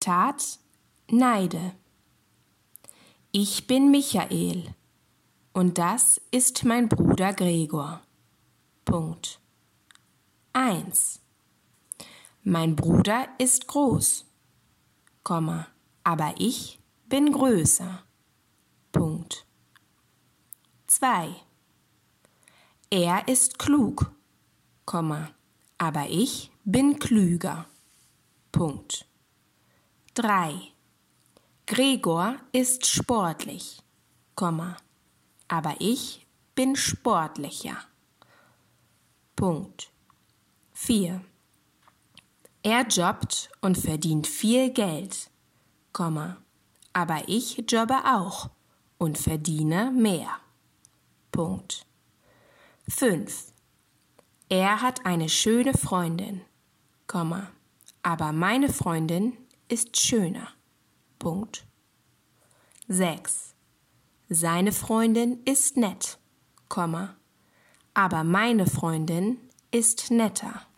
Zitat: Neide. Ich bin Michael und das ist mein Bruder Gregor. Punkt. 1. Mein Bruder ist groß, aber ich bin größer. Punkt. 2. Er ist klug, aber ich bin klüger. Punkt. 3. Gregor ist sportlich, aber ich bin sportlicher. Punkt. 4. Er jobbt und verdient viel Geld, aber ich jobbe auch und verdiene mehr. Punkt. 5. Er hat eine schöne Freundin, aber meine Freundin ist schöner. Punkt. 6. Seine Freundin ist nett, aber meine Freundin ist netter.